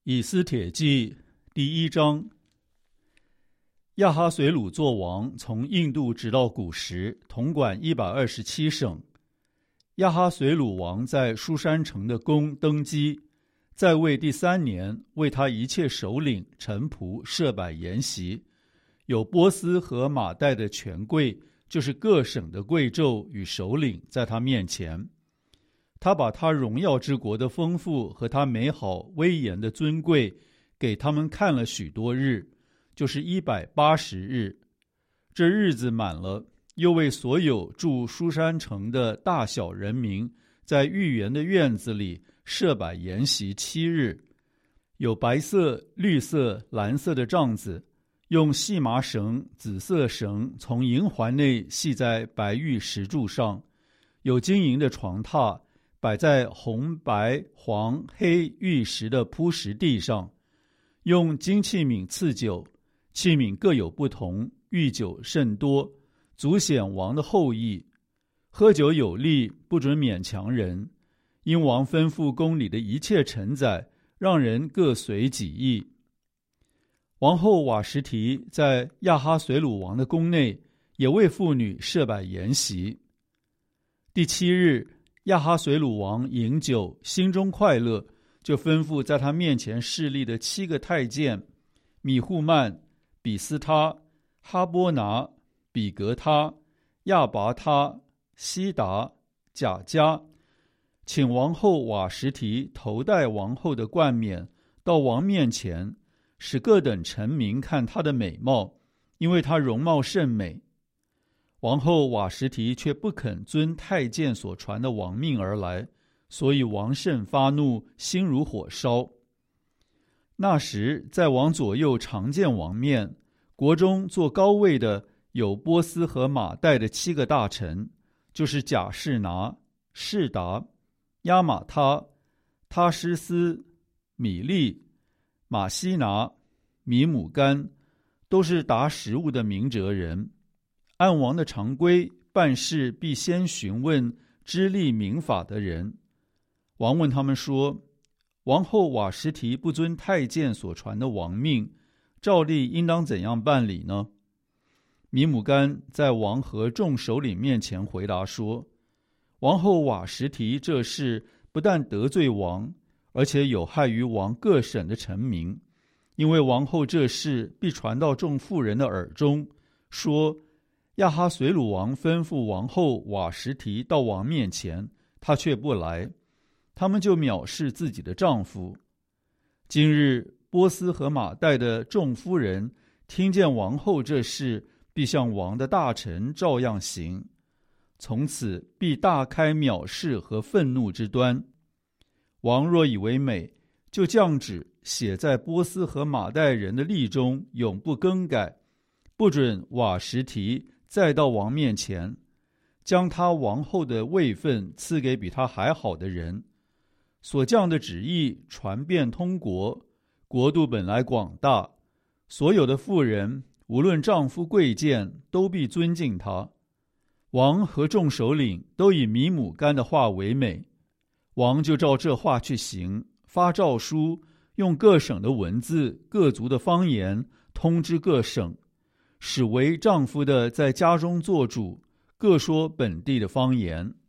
以斯帖记第1章。亚哈随鲁作王，从印度直到古时，统管127省。亚哈随鲁王在书珊城的宫登基，在位第3年，为他一切首领臣仆设摆筵席，有波斯和马代的权贵，就是各省的贵胄与首领，在他面前。他把他荣耀之国的丰富和他美好威严的尊贵给他们看了许多日，就是180日。这日子满了，又为所有住书珊城的大小人民，在御园的院子里设摆筵席7日，有白色、绿色、蓝色的帐子，用细麻绳、紫色绳从银环内系在白玉石柱上，有金银的床榻，摆在红、白、黄、黑玉石的铺石地上，用金器皿赐酒，器皿各有不同，御酒甚多，足显王的厚意。喝酒有例，不准勉强人，因王吩咐宫里的一切臣宰，让人各随己意。王后瓦实提在亚哈随鲁王的宫内，也为妇女设摆筵席。第7日，亚哈随鲁王饮酒，心中快乐，就吩咐在他面前侍立的7个太监米户曼、比斯他、哈波拿、比格他、亚拔他、西达、贾加，请王后瓦实提头戴王后的冠冕，到王面前，使各等臣民看她的美貌，因为她容貌甚美。王后瓦实提却不肯遵太监所传的王命而来，所以王甚发怒，心如火烧。那时在王左右常见王面，国中坐高位的有波斯和马代的7个大臣，就是贾士拿、士达、亚玛他、他施斯、米利、马西拿、米姆干，都是达食物的明哲人。按王的常规，办事必先询问知例明法的人。王问他们说，王后瓦实提不遵太监所传的王命，照例应当怎样办理呢？米姆干在王和众首领面前回答说，王后瓦实提这事不但得罪王，而且有害于王各省的臣民，因为王后这事必传到众妇人的耳中，说亚哈随鲁王吩咐王后瓦实提到王面前，她却不来，他们就藐视自己的丈夫。今日波斯和马代的众夫人听见王后这事，必向王的大臣照样行，从此必大开藐视和愤怒之端。王若以为美，就降旨写在波斯和马代人的例中，永不更改，不准瓦实提再到王面前，将他王后的位分赐给比他还好的人。所降的旨意传遍通国，国度本来广大，所有的妇人无论丈夫贵贱，都必尊敬他。王和众首领都以米姆干的话为美，王就照这话去行，发诏书，用各省的文字、各族的方言通知各省，使为丈夫的在家中做主，各说本地的方言。